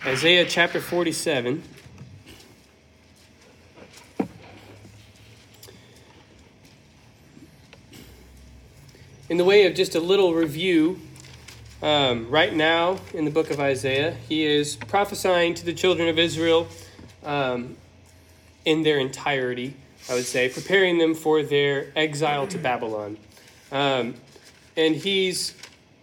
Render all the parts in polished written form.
Isaiah chapter 47. In the way of just a little review, right now in the book of Isaiah, he is prophesying to the children of Israel in their entirety, I would say, preparing them for their exile to Babylon. And he's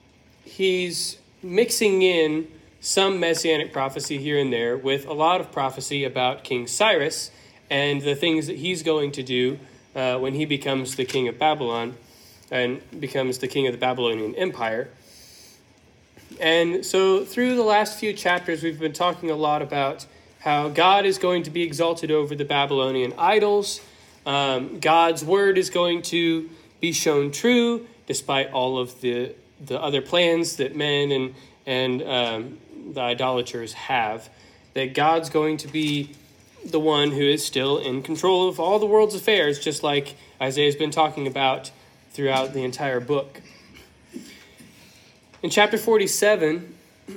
mixing in some messianic prophecy here and there with a lot of prophecy about King Cyrus and the things that he's going to do when he becomes the king of Babylon and becomes the king of the Babylonian Empire. And so through the last few chapters, we've been talking a lot about how God is going to be exalted over the Babylonian idols. God's word is going to be shown true, despite all of the other plans that men and the idolaters have. That God's going to be the one who is still in control of all the world's affairs, just like Isaiah's been talking about throughout the entire book. In chapter 47,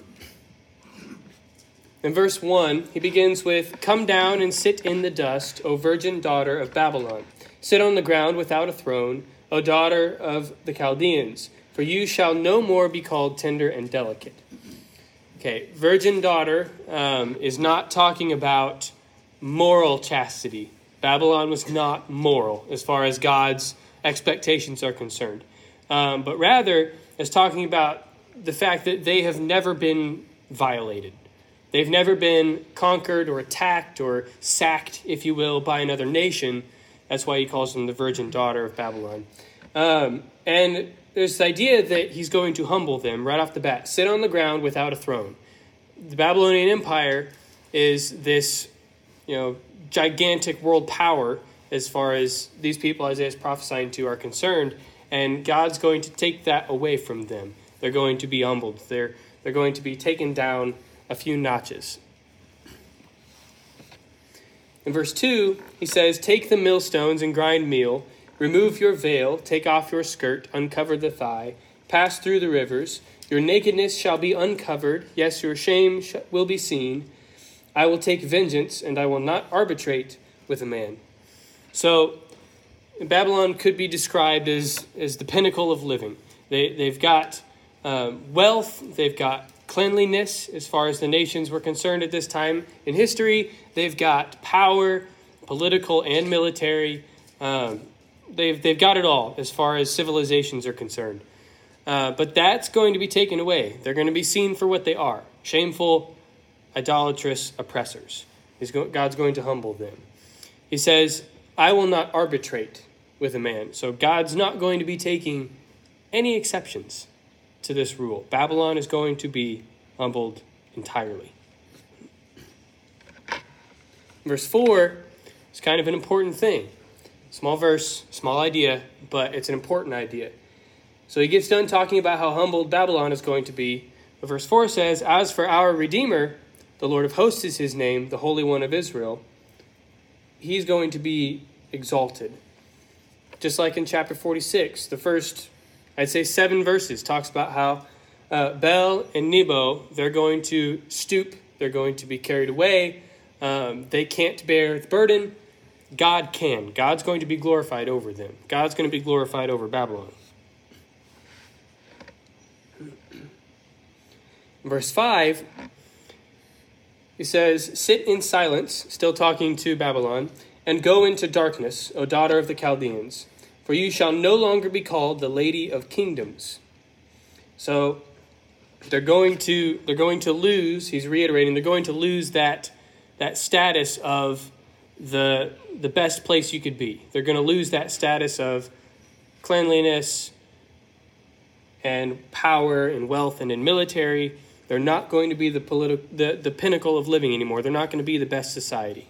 in verse 1, he begins with, "Come down and sit in the dust, O virgin daughter of Babylon. Sit on the ground without a throne, O daughter of the Chaldeans, for you shall no more be called tender and delicate." Okay, virgin daughter is not talking about moral chastity. Babylon was not moral as far as God's expectations are concerned, but rather is talking about the fact that they have never been violated. They've never been conquered or attacked or sacked, if you will, by another nation. That's why he calls them the virgin daughter of Babylon. And there's this idea that he's going to humble them right off the bat. Sit on the ground without a throne. The Babylonian Empire is this, gigantic world power as far as these people Isaiah is prophesying to are concerned. And God's going to take that away from them. They're going to be humbled. They're going to be taken down a few notches. In verse 2, he says, "Take the millstones and grind meal. Remove your veil, take off your skirt, uncover the thigh. Pass through the rivers. Your nakedness shall be uncovered. Yes, your shame will be seen. I will take vengeance, and I will not arbitrate with a man." So Babylon could be described as the pinnacle of living. They've got wealth. They've got cleanliness as far as the nations were concerned at this time in history. They've got power, political and military. They've got it all as far as civilizations are concerned. But that's going to be taken away. They're going to be seen for what they are: shameful, idolatrous oppressors. God's going to humble them. He says, "I will not arbitrate with a man." So God's not going to be taking any exceptions to this rule. Babylon is going to be humbled entirely. Verse 4 is kind of an important thing. Small verse, small idea, but it's an important idea. So he gets done talking about how humbled Babylon is going to be. But verse 4 says, "As for our Redeemer, the Lord of hosts is his name, the Holy One of Israel, he's going to be exalted." Just like in chapter 46, the first, I'd say 7 verses, talks about how Bel and Nebo, they're going to stoop, they're going to be carried away. They can't bear the burden. God can. God's going to be glorified over them. God's going to be glorified over Babylon. Verse 5, he says, "Sit in silence," still talking to Babylon, "and go into darkness, O daughter of the Chaldeans, for you shall no longer be called the Lady of Kingdoms." So they're going to lose, he's reiterating, they're going to lose that status of the best place you could be. They're going to lose that status of cleanliness and power and wealth and in military. They're not going to be the pinnacle of living anymore. They're not going to be the best society.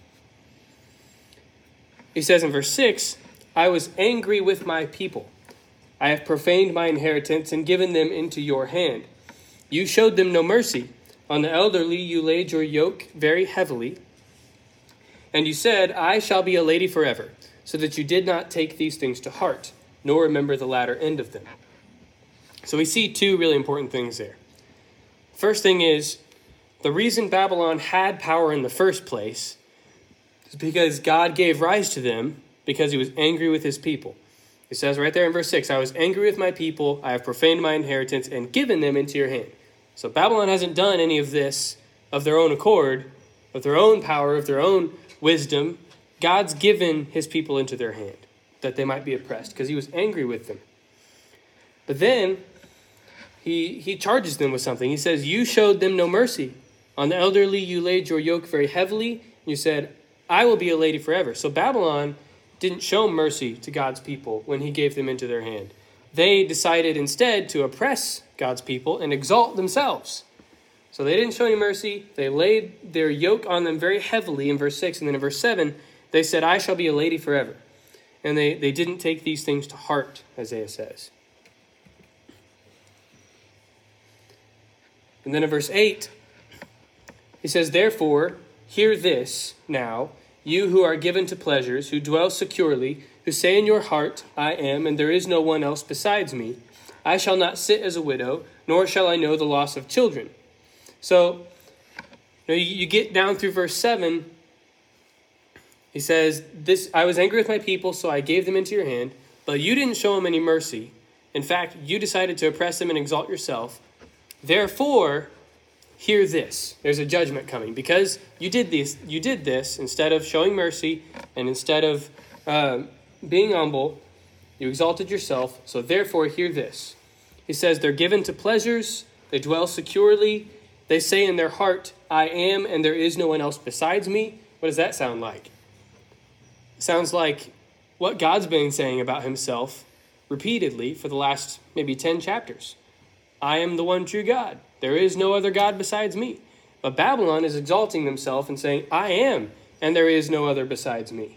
He says in verse 6, "I was angry with my people. I have profaned my inheritance and given them into your hand. You showed them no mercy. On the elderly you laid your yoke very heavily. And you said, I shall be a lady forever, so that you did not take these things to heart, nor remember the latter end of them." So we see 2 really important things there. First thing is, The reason Babylon had power in the first place is because God gave rise to them because he was angry with his people. He says right there in verse 6, I was angry with my people, I have profaned my inheritance and given them into your hand. So Babylon hasn't done any of this of their own accord, of their own power, of their own wisdom. God's given his people into their hand that they might be oppressed because he was angry with them. But then he charges them with something. He says, you showed them no mercy. On the elderly you laid your yoke very heavily. You said, I will be a lady forever. So Babylon didn't show mercy to God's people when he gave them into their hand. They decided instead to oppress God's people and exalt themselves. So they didn't show any mercy. They laid their yoke on them very heavily in verse 6. And then in verse 7, they said, I shall be a lady forever. And they didn't take these things to heart, Isaiah says. And then in verse 8, he says, therefore, hear this now, you who are given to pleasures, who dwell securely, who say in your heart, I am, and there is no one else besides me. I shall not sit as a widow, nor shall I know the loss of children. So, you get down through verse 7, he says, I was angry with my people, so I gave them into your hand, but you didn't show them any mercy. In fact, you decided to oppress them and exalt yourself. Therefore, hear this. There's a judgment coming because you did this instead of showing mercy and instead of being humble, you exalted yourself. So therefore, hear this. He says they're given to pleasures. They dwell securely. They say in their heart, I am, and there is no one else besides me. What does that sound like? It sounds like what God's been saying about himself repeatedly for the last maybe 10 chapters. I am the one true God. There is no other God besides me. But Babylon is exalting themselves and saying, I am, and there is no other besides me.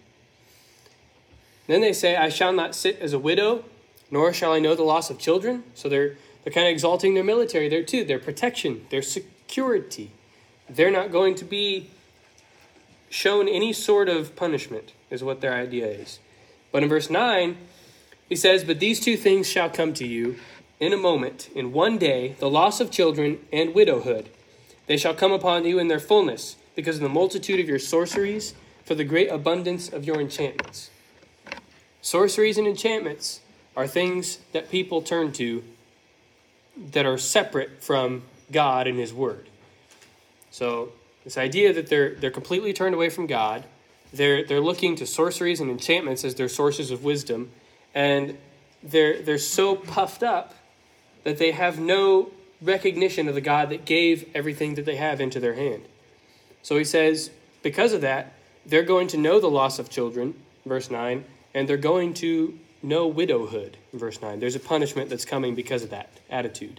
Then they say, I shall not sit as a widow, nor shall I know the loss of children. So they're kind of exalting their military there too, their protection, their security. They're not going to be shown any sort of punishment, is what their idea is. But in verse 9, he says, but these two things shall come to you in a moment, in one day, the loss of children and widowhood. They shall come upon you in their fullness, because of the multitude of your sorceries, for the great abundance of your enchantments. Sorceries and enchantments are things that people turn to that are separate from God and his word. So this idea that they're completely turned away from God, they're looking to sorceries and enchantments as their sources of wisdom, and they're so puffed up that they have no recognition of the God that gave everything that they have into their hand. So he says, because of that, they're going to know the loss of children, verse 9, and they're going to know widowhood, verse 9. There's a punishment that's coming because of that attitude.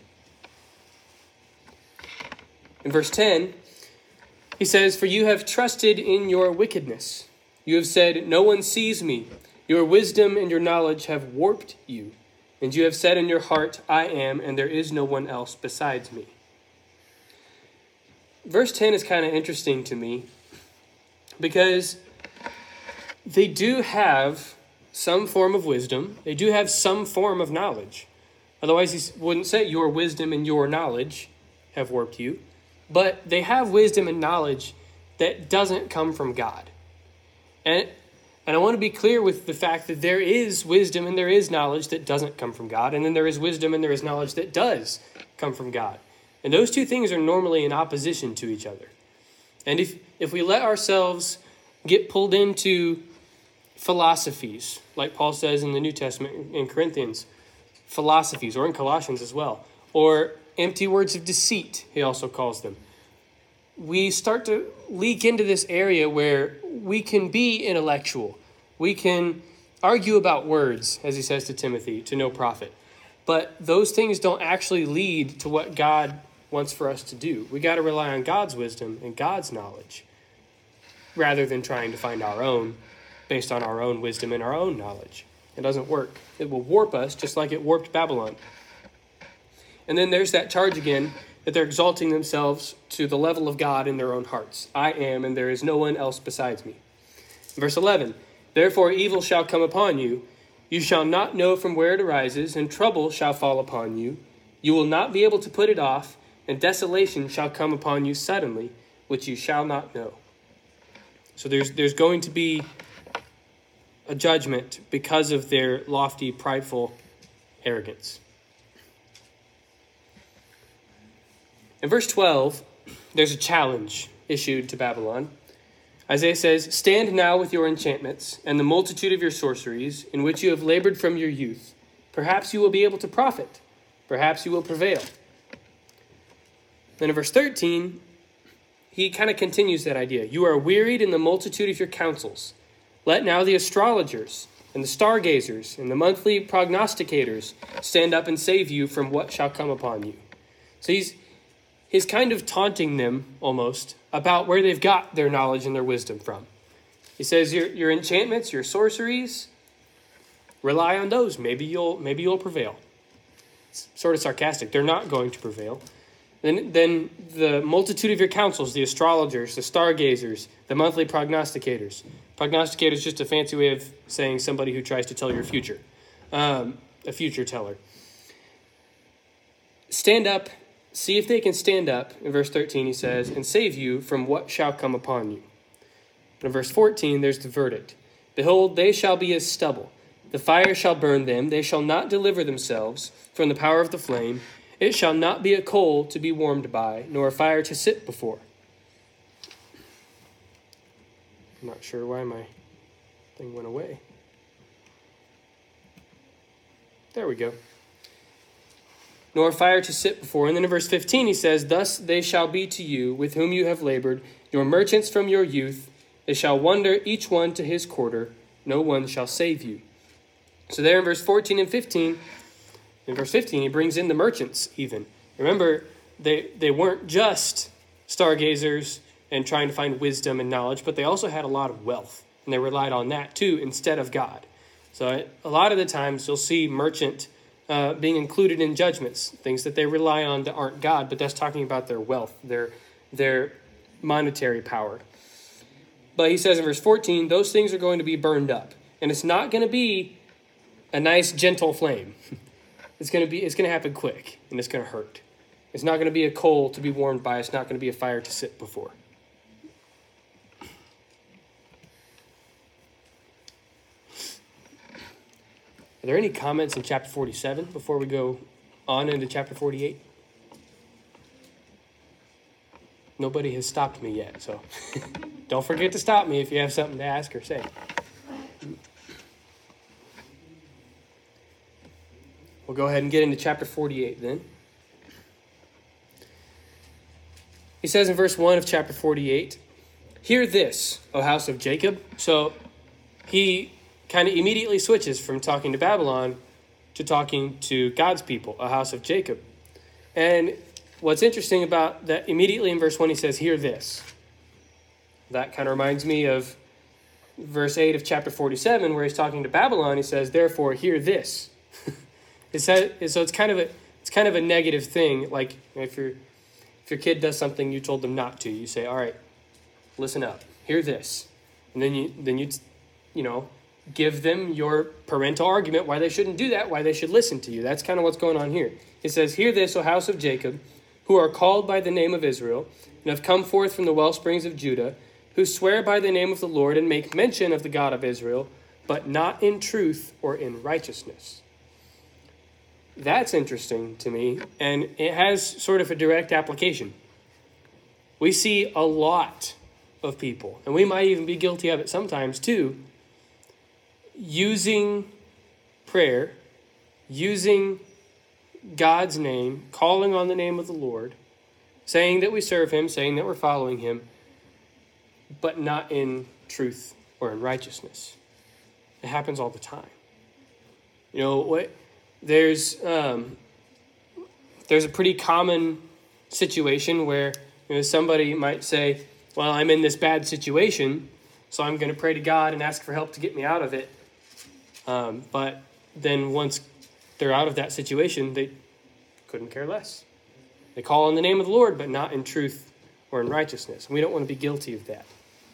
In verse 10, he says, for you have trusted in your wickedness. You have said, no one sees me. Your wisdom and your knowledge have warped you. And you have said in your heart, I am, and there is no one else besides me. Verse 10 is kind of interesting to me because they do have some form of wisdom. They do have some form of knowledge. Otherwise, he wouldn't say your wisdom and your knowledge have warped you. But they have wisdom and knowledge that doesn't come from God. And I want to be clear with the fact that there is wisdom and there is knowledge that doesn't come from God. And then there is wisdom and there is knowledge that does come from God. And those two things are normally in opposition to each other. And if we let ourselves get pulled into philosophies, like Paul says in the New Testament in Corinthians, philosophies, or in Colossians as well, or empty words of deceit, he also calls them, we start to leak into this area where we can be intellectual. We can argue about words, as he says to Timothy, to no profit. But those things don't actually lead to what God wants for us to do. We got to rely on God's wisdom and God's knowledge rather than trying to find our own based on our own wisdom and our own knowledge. It doesn't work. It will warp us just like it warped Babylon. And then there's that charge again that they're exalting themselves to the level of God in their own hearts. I am, and there is no one else besides me. Verse 11, therefore evil shall come upon you. You shall not know from where it arises, and trouble shall fall upon you. You will not be able to put it off. and desolation shall come upon you suddenly, which you shall not know. So there's going to be a judgment because of their lofty, prideful arrogance. In verse 12, there's a challenge issued to Babylon. Isaiah says, "Stand now with your enchantments and the multitude of your sorceries, in which you have labored from your youth. Perhaps you will be able to profit. Perhaps you will prevail." Then in verse 13, he kind of continues that idea. "You are wearied in the multitude of your counsels. Let now the astrologers and the stargazers and the monthly prognosticators stand up and save you from what shall come upon you." So he's kind of taunting them almost about where they've got their knowledge and their wisdom from. He says, your enchantments, your sorceries, rely on those. Maybe you'll prevail. It's sort of sarcastic. They're not going to prevail. Then the multitude of your counsels, the astrologers, the stargazers, the monthly prognosticators. Prognosticator is just a fancy way of saying somebody who tries to tell your future, a future teller. Stand up, see if they can stand up, in verse 13 he says, and save you from what shall come upon you. In verse 14 there's the verdict. "Behold, they shall be as stubble. The fire shall burn them. They shall not deliver themselves from the power of the flame. It shall not be a coal to be warmed by, nor a fire to sit before." I'm not sure why my thing went away. There we go. "Nor a fire to sit before." And then in verse 15 he says, "Thus they shall be to you with whom you have labored, your merchants from your youth. They shall wander each one to his quarter. No one shall save you." So there in verse 14 and 15, in verse 15 he brings in the merchants even. Remember, they weren't just stargazers and trying to find wisdom and knowledge, but they also had a lot of wealth, and they relied on that too instead of God. So a lot of the times you'll see merchant being included in judgments, things that they rely on that aren't God, but that's talking about their wealth, their monetary power. But he says in verse 14, those things are going to be burned up, and it's not going to be a nice gentle flame. It's going to happen quick, and it's going to hurt. It's not going to be a coal to be warmed by. It's not going to be a fire to sit before. Are there any comments in chapter 47 before we go on into chapter 48? Nobody has stopped me yet, so don't forget to stop me if you have something to ask or say. We'll go ahead and get into chapter 48 then. He says in verse 1 of chapter 48, "Hear this, O house of Jacob." So he kind of immediately switches from talking to Babylon to talking to God's people, a house of Jacob. And what's interesting about that, immediately in verse 1 he says, "Hear this." That kind of reminds me of verse 8 of chapter 47 where he's talking to Babylon. He says, "Therefore, hear this." So it's kind of a negative thing. Like if your kid does something you told them not to, you say, "All right, listen up, hear this," and then you give them your parental argument why they shouldn't do that, why they should listen to you. That's kind of what's going on here. It says, "Hear this, O house of Jacob, who are called by the name of Israel, and have come forth from the well springs of Judah, who swear by the name of the Lord and make mention of the God of Israel, but not in truth or in righteousness." That's interesting to me, and it has sort of a direct application. We see a lot of people, and we might even be guilty of it sometimes too, using prayer, using God's name, calling on the name of the Lord, saying that we serve him, saying that we're following him, but not in truth or in righteousness. It happens all the time. There's a pretty common situation where somebody might say, "Well, I'm in this bad situation, so I'm going to pray to God and ask for help to get me out of it." But then once they're out of that situation, they couldn't care less. They call on the name of the Lord, but not in truth or in righteousness. And we don't want to be guilty of that.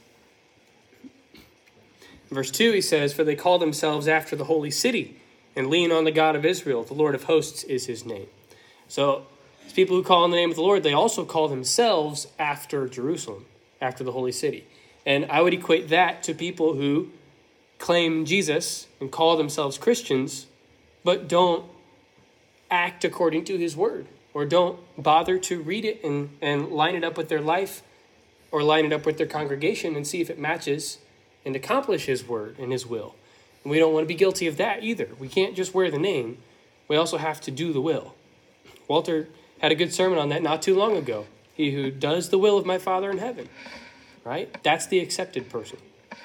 In verse 2, he says, "For they call themselves after the holy city and lean on the God of Israel. The Lord of hosts is his name." So These people who call on the name of the Lord, they also call themselves after Jerusalem, after the holy city. And I would equate that to people who claim Jesus and call themselves Christians, but don't act according to his word, or don't bother to read it and line it up with their life, or line it up with their congregation and see if it matches and accomplish his word and his will. And we don't want to be guilty of that either. We can't just wear the name. We also have to do the will. Walter had a good sermon on that not too long ago. He who does the will of my Father in heaven, right? That's the accepted person.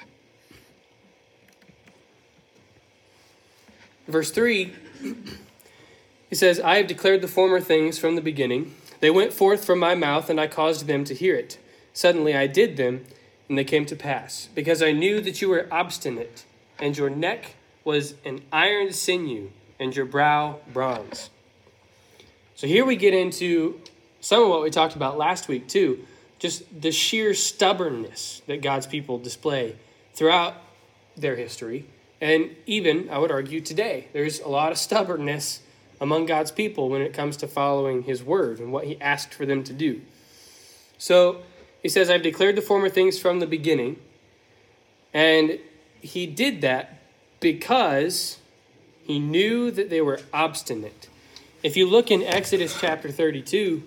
Verse 3, he says, I have declared the former things from the beginning. They went forth from my mouth, and I caused them to hear it. Suddenly I did them, and they came to pass, because I knew that you were obstinate, and your neck was an iron sinew, and your brow bronze. So here we get into some of what we talked about last week too, just the sheer stubbornness that God's people display throughout their history, and even, I would argue, today. There's a lot of stubbornness among God's people when it comes to following his word and what he asked for them to do. So he says, I've declared the former things from the beginning. And he did that because he knew that they were obstinate. If you look in Exodus chapter 32,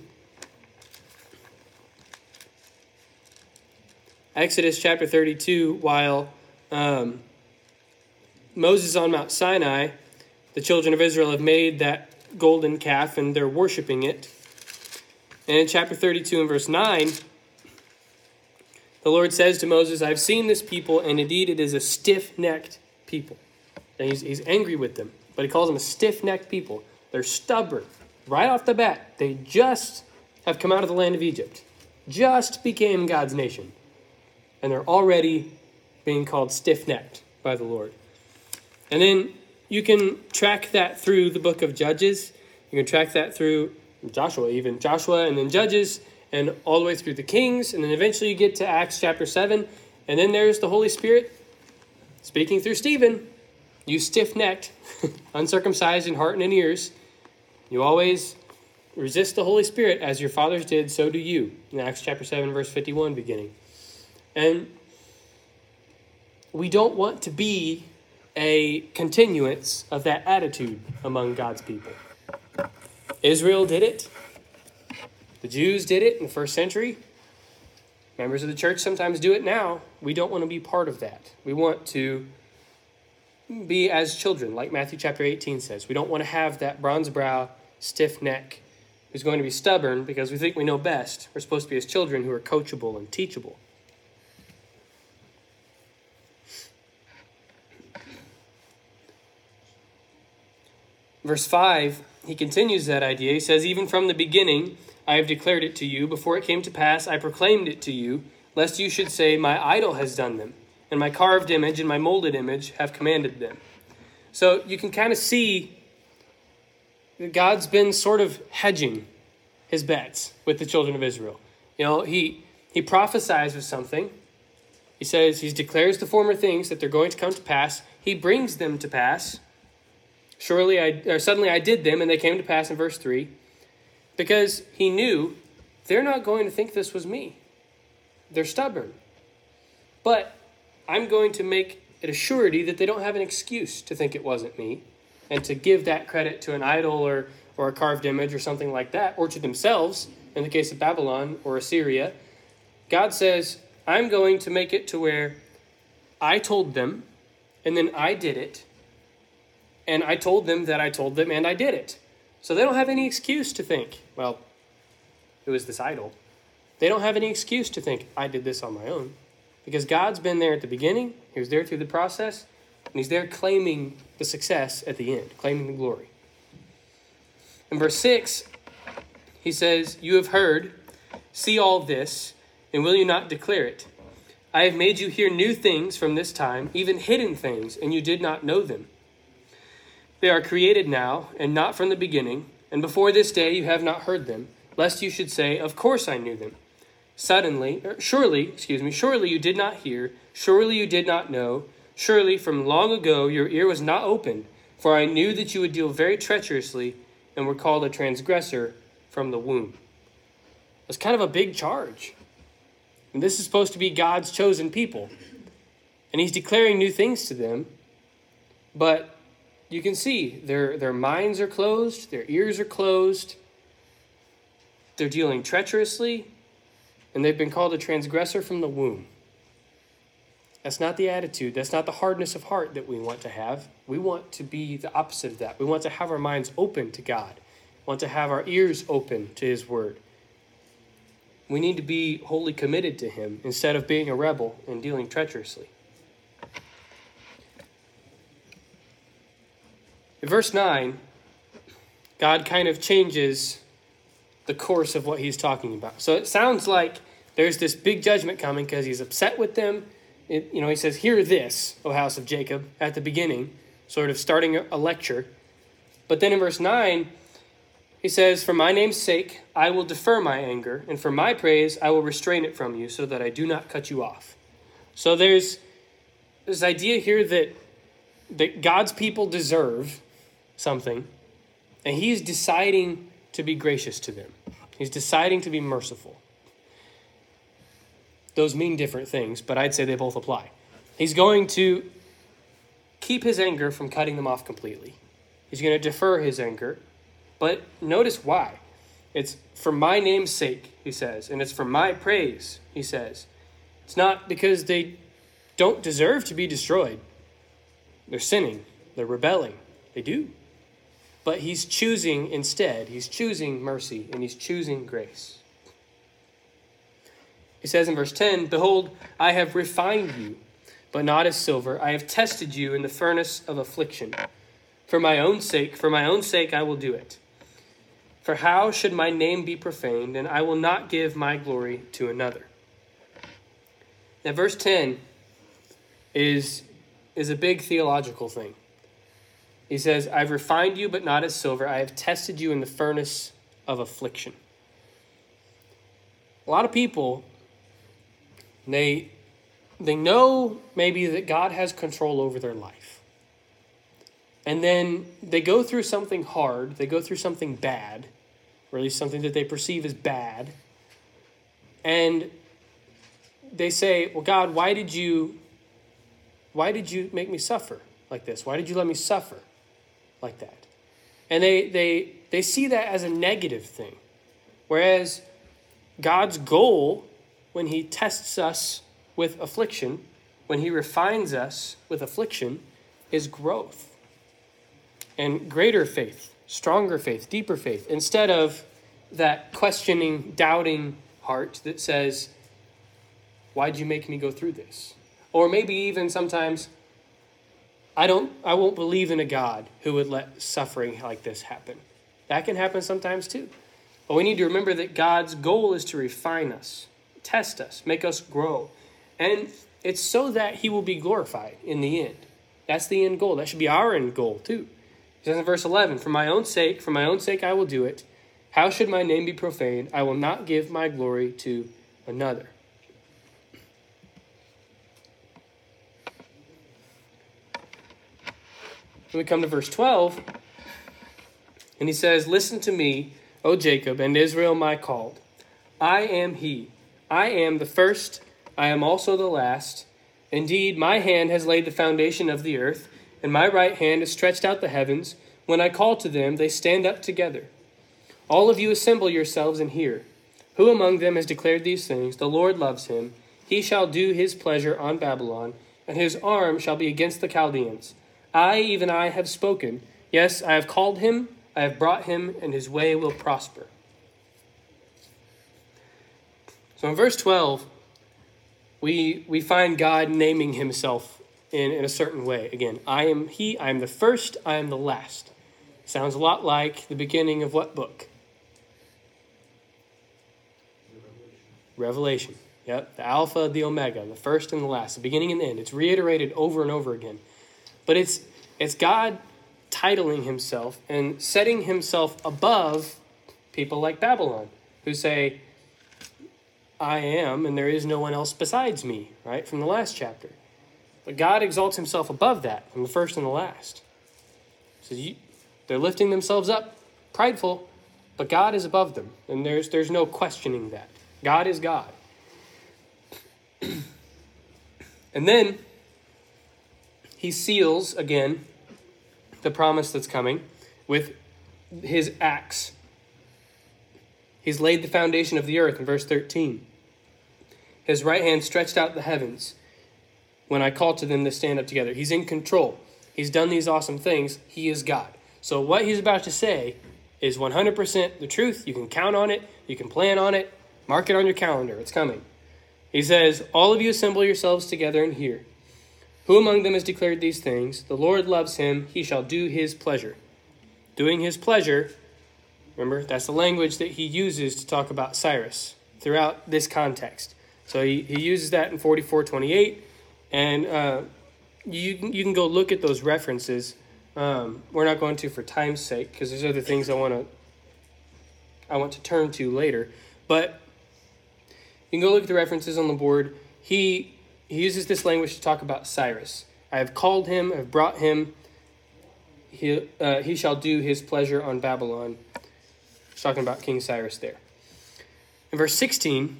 while Moses on Mount Sinai, the children of Israel have made that golden calf and they're worshiping it. And in chapter 32 and verse 9, the Lord says to Moses, I've seen this people, and indeed it is a stiff-necked people. And he's angry with them, but he calls them a stiff-necked people. They're stubborn. Right off the bat, they just have come out of the land of Egypt, just became God's nation, and they're already being called stiff-necked by the Lord. And then you can track that through the book of Judges. You can track that through Joshua, and then Judges, and all the way through the Kings, and then eventually you get to Acts chapter 7, and then there's the Holy Spirit speaking through Stephen. You stiff-necked, uncircumcised in heart and in ears, you always resist the Holy Spirit as your fathers did, so do you, in Acts chapter 7, verse 51 beginning. And we don't want to be a continuance of that attitude among God's people. Israel did it. The Jews did it in the first century. Members of the church sometimes do it now. We don't want to be part of that. We want to be as children, like Matthew chapter 18 says. We don't want to have that bronze brow, stiff neck, who's going to be stubborn because we think we know best. We're supposed to be as children who are coachable and teachable. Verse 5, he continues that idea. He says, even from the beginning, I have declared it to you. Before it came to pass, I proclaimed it to you, lest you should say, my idol has done them, and my carved image and my molded image have commanded them. So you can kind of see that God's been sort of hedging his bets with the children of Israel. You know, he prophesies of something. He says, he declares the former things that they're going to come to pass. He brings them to pass. Suddenly I did them, and they came to pass in verse 3. Because he knew they're not going to think this was me. They're stubborn. But I'm going to make it a surety that they don't have an excuse to think it wasn't me, and to give that credit to an idol or a carved image or something like that, or to themselves, in the case of Babylon or Assyria. God says, I'm going to make it to where I told them, and then I did it, and I told them that I told them, and I did it. So they don't have any excuse to think, well, it was this idol. They don't have any excuse to think, I did this on my own. Because God's been there at the beginning, he was there through the process, and he's there claiming the success at the end, claiming the glory. In verse 6, he says, you have heard, see all this, and will you not declare it? I have made you hear new things from this time, even hidden things, and you did not know them. They are created now, and not from the beginning, and before this day you have not heard them, lest you should say, of course I knew them. Surely you did not hear, surely you did not know, surely from long ago your ear was not opened, for I knew that you would deal very treacherously, and were called a transgressor from the womb. It's kind of a big charge. And this is supposed to be God's chosen people. And he's declaring new things to them. But you can see their minds are closed, their ears are closed. They're dealing treacherously, and they've been called a transgressor from the womb. That's not the attitude. That's not the hardness of heart that we want to have. We want to be the opposite of that. We want to have our minds open to God. We want to have our ears open to his word. We need to be wholly committed to him instead of being a rebel and dealing treacherously. In verse 9, God kind of changes the course of what he's talking about. So it sounds like there's this big judgment coming because he's upset with them. He says, "Hear this, O house of Jacob," at the beginning, sort of starting a lecture. But then in verse 9, he says, "For my name's sake, I will defer my anger, and for my praise, I will restrain it from you so that I do not cut you off." So there's this idea here that God's people deserve something, and he's deciding to be gracious to them. He's deciding to be merciful. Those mean different things, but I'd say they both apply. He's going to keep his anger from cutting them off completely. He's going to defer his anger, but notice why. It's for my name's sake, he says, and it's for my praise, he says. It's not because they don't deserve to be destroyed. They're sinning. They're rebelling. They do. But he's choosing instead. He's choosing mercy and he's choosing grace. He says in verse 10, "Behold, I have refined you, but not as silver. I have tested you in the furnace of affliction. For my own sake I will do it. For how should my name be profaned, and I will not give my glory to another." Now verse 10 is a big theological thing. He says, "I've refined you, but not as silver. I have tested you in the furnace of affliction." A lot of people, they know maybe that God has control over their life. And then they go through something hard. They go through something bad, or at least something that they perceive as bad. And they say, "Well, God, why did you make me suffer like this? Why did you let me suffer like that?" And they see that as a negative thing. Whereas God's goal, when he tests us with affliction, when he refines us with affliction, is growth and greater faith, stronger faith, deeper faith, instead of that questioning, doubting heart that says, "Why'd you make me go through this?" Or maybe even sometimes, I won't believe in a God who would let suffering like this happen. That can happen sometimes too. But we need to remember that God's goal is to refine us, test us, make us grow. And it's so that he will be glorified in the end. That's the end goal. That should be our end goal too. He says in verse 11, for my own sake I will do it. How should my name be profaned? I will not give my glory to another. Then we come to verse 12, and he says, listen to me, O Jacob, and Israel my called. I am he. I am the first, I am also the last. Indeed, my hand has laid the foundation of the earth, and my right hand has stretched out the heavens. When I call to them, they stand up together. All of you assemble yourselves and hear. Who among them has declared these things? The Lord loves him. He shall do his pleasure on Babylon, and his arm shall be against the Chaldeans. I, even I, have spoken. Yes, I have called him, I have brought him, and his way will prosper. So in verse 12, we find God naming himself in a certain way. Again, I am he, I am the first, I am the last. Sounds a lot like the beginning of what book? Revelation. Yep, the Alpha, the Omega, the first and the last, the beginning and the end. It's reiterated over and over again. But it's God titling himself and setting himself above people like Babylon, who say, I am, and there is no one else besides me, right, from the last chapter. But God exalts himself above that, from the first and the last. So they're lifting themselves up, prideful, but God is above them, and there's no questioning that. God is God. And then he seals, again, the promise that's coming with his axe. He's laid the foundation of the earth in verse 13. His right hand stretched out the heavens when I called to them to stand up together. He's in control. He's done these awesome things. He is God. So what he's about to say is 100% the truth. You can count on it. You can plan on it. Mark it on your calendar. It's coming. He says, all of you assemble yourselves together and hear. Who among them has declared these things? The Lord loves him. He shall do his pleasure. Doing his pleasure, remember, that's the language that he uses to talk about Cyrus throughout this context. So he uses that in 44:28, and you can go look at those references. We're not going to for time's sake, because there's other things I want to turn to later. But you can go look at the references on the board. He uses this language to talk about Cyrus. I have called him, I have brought him. He shall do his pleasure on Babylon. He's talking about King Cyrus there. In verse 16,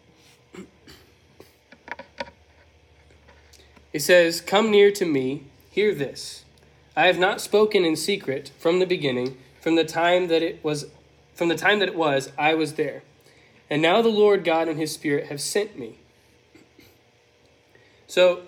he says, come near to me, hear this. I have not spoken in secret from the beginning, from the time that it was, I was there. And now the Lord God and his Spirit have sent me. So,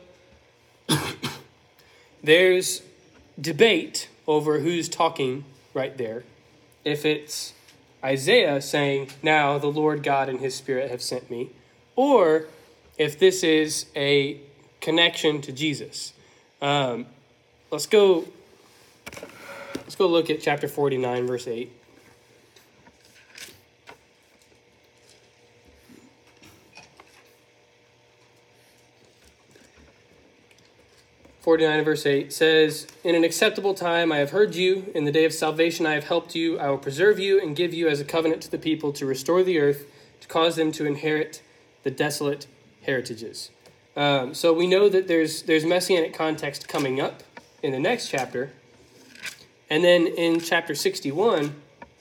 there's debate over who's talking right there. If it's Isaiah saying, now the Lord God and his Spirit have sent me, or if this is a connection to Jesus. Let's go look at chapter 49, verse 8. Verse 8 says, in an acceptable time I have heard you. In the day of salvation I have helped you. I will preserve you and give you as a covenant to the people, to restore the earth, to cause them to inherit the desolate heritages. So we know that there's messianic context coming up in the next chapter. And then in chapter 61,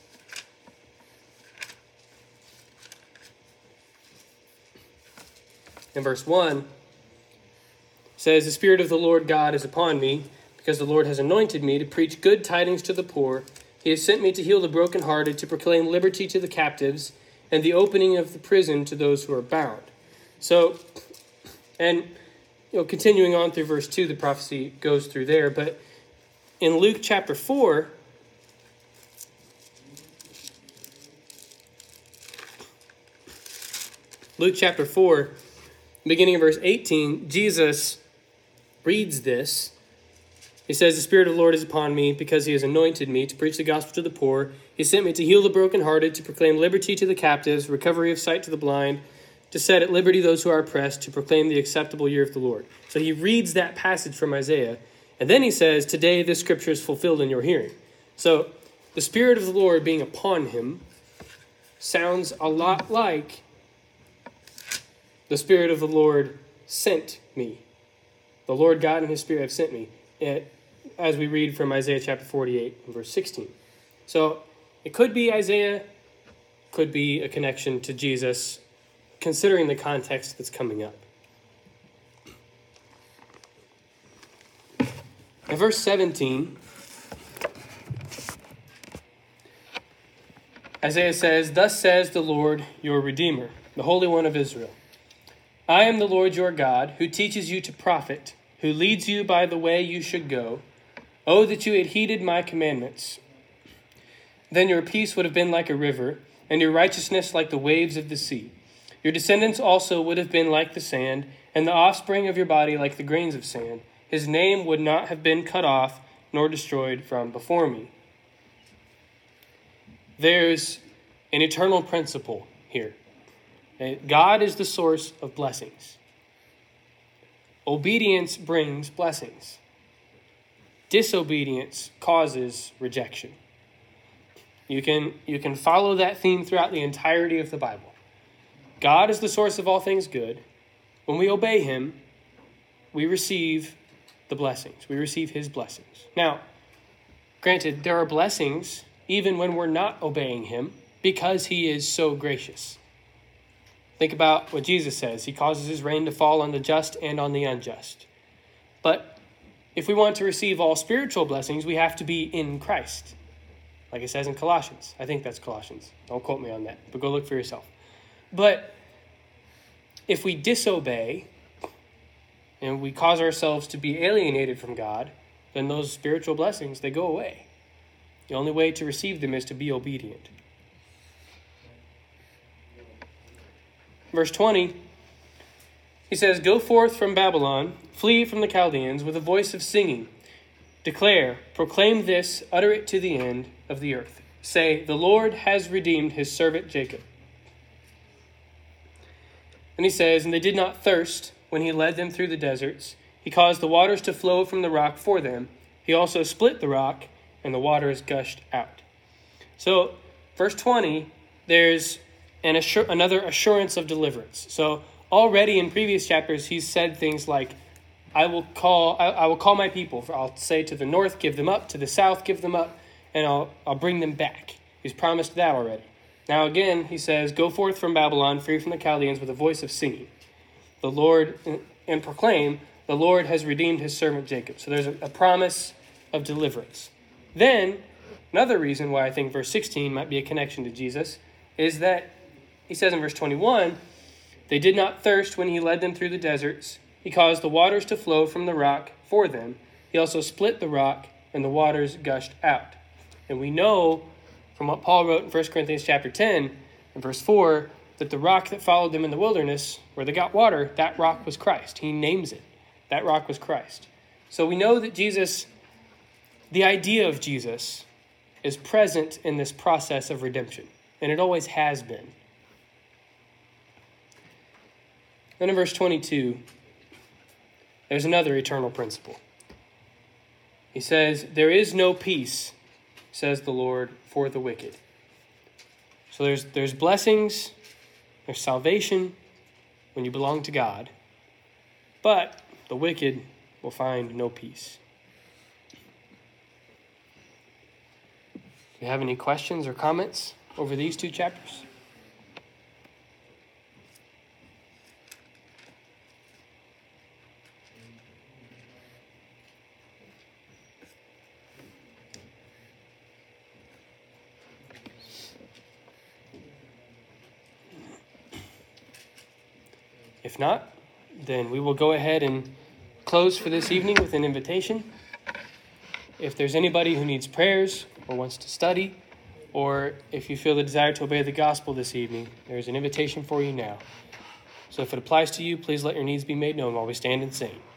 in verse 1, says, the Spirit of the Lord God is upon me, because the Lord has anointed me to preach good tidings to the poor. He has sent me to heal the brokenhearted, to proclaim liberty to the captives, and the opening of the prison to those who are bound. So, and continuing on through verse 2, the prophecy goes through there. But in Luke chapter 4, beginning of verse 18, Jesus reads this. He says, the Spirit of the Lord is upon me, because he has anointed me to preach the gospel to the poor. He sent me to heal the brokenhearted, to proclaim liberty to the captives, recovery of sight to the blind, to set at liberty those who are oppressed, to proclaim the acceptable year of the Lord. So he reads that passage from Isaiah, and then he says, today this scripture is fulfilled in your hearing. So the Spirit of the Lord being upon him sounds a lot like the Spirit of the Lord sent me. The Lord God and his Spirit have sent me, as we read from Isaiah chapter 48 and verse 16. So it could be Isaiah, could be a connection to Jesus, considering the context that's coming up. In verse 17, Isaiah says, thus says the Lord your Redeemer, the Holy One of Israel. I am the Lord your God, who teaches you to profit, who leads you by the way you should go. Oh, that you had heeded my commandments. Then your peace would have been like a river, and your righteousness like the waves of the sea. Your descendants also would have been like the sand, and the offspring of your body like the grains of sand. His name would not have been cut off, nor destroyed from before me. There's an eternal principle here. God is the source of blessings. Obedience brings blessings. Disobedience causes rejection. You can follow that theme throughout the entirety of the Bible. God is the source of all things good. When we obey him, we receive the blessings. We receive his blessings. Now, granted, there are blessings even when we're not obeying him. because he is so gracious. Think about what Jesus says. He causes his rain to fall on the just and on the unjust. But if we want to receive all spiritual blessings, we have to be in Christ. Like it says in Colossians. I think that's Colossians. Don't quote me on that, but go look for yourself. But if we disobey and we cause ourselves to be alienated from God, then those spiritual blessings, they go away. The only way to receive them is to be obedient. Verse 20, he says, "Go forth from Babylon, flee from the Chaldeans with a voice of singing. Declare, proclaim this, utter it to the end of the earth. Say, the Lord has redeemed his servant Jacob." And he says, "And they did not thirst when he led them through the deserts. He caused the waters to flow from the rock for them. He also split the rock, and the waters gushed out." So, verse 20, there's another assurance of deliverance. So, already in previous chapters, he's said things like, I will call my people. I'll say to the north, give them up. To the south, give them up. And I'll bring them back. He's promised that already. Now again, he says, "Go forth from Babylon, free from the Chaldeans, with a voice of singing. The Lord, and proclaim, the Lord has redeemed his servant Jacob." So there's a promise of deliverance. Then, another reason why I think verse 16 might be a connection to Jesus is that he says in verse 21, "They did not thirst when he led them through the deserts. He caused the waters to flow from the rock for them. He also split the rock, and the waters gushed out." And we know from what Paul wrote in 1 Corinthians chapter 10 and verse 4 that the rock that followed them in the wilderness, where they got water, that rock was Christ. He names it. That rock was Christ. So we know that Jesus, the idea of Jesus, is present in this process of redemption. And it always has been. Then in verse 22, there's another eternal principle. He says, "There is no peace, says the Lord, for the wicked." So there's blessings, there's salvation when you belong to God, but the wicked will find no peace. Do you have any questions or comments over these two chapters? If not, then we will go ahead and close for this evening with an invitation. If there's anybody who needs prayers or wants to study, or if you feel the desire to obey the gospel this evening, there's an invitation for you now. So if it applies to you, please let your needs be made known while we stand and sing.